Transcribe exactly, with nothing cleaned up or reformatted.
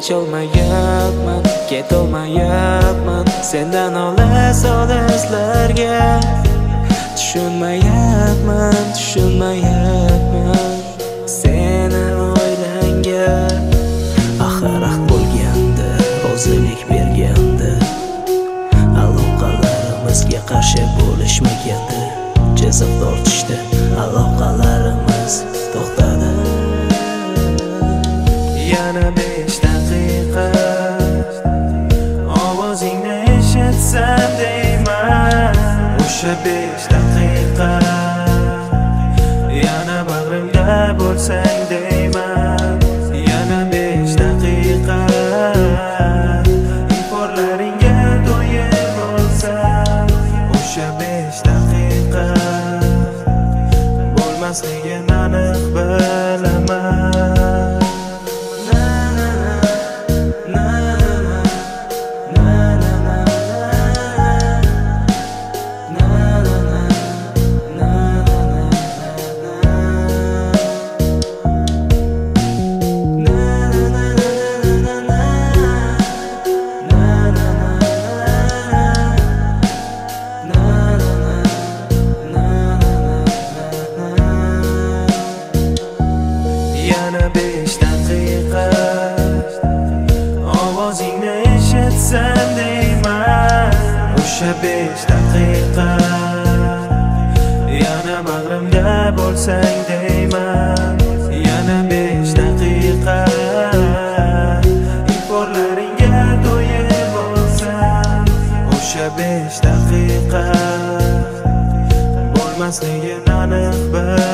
Kecholmayapman, ketolmayapman sendan olis olislarga. Tushunmayapman, tushunmayapman seni oilangga. Axir ahd bo'lganda, rozilik berganda, aloqalarimizga qarshi bo'lishmaganda, chiziq tortishda aloqalarimiz to'xtadi. Yana besh daqiqa ovozingni eshitsam deyman. O'sha besh daqiqa yana bag'rimda bo'lsang deyman. Yana besh daqiqa iforlaringga to'yib olsam. O'sha besh daqiqa bo'lmasligini aniq bilaman. Yana besh daqiqa ovozingni eshitsam deyman. O'sha besh daqiqa yana bag'rimda bo'lsang deyman. Yana besh daqiqa iforlaringga to'yib olsam. O'sha besh daqiqa bo'lmasligini aniq bil.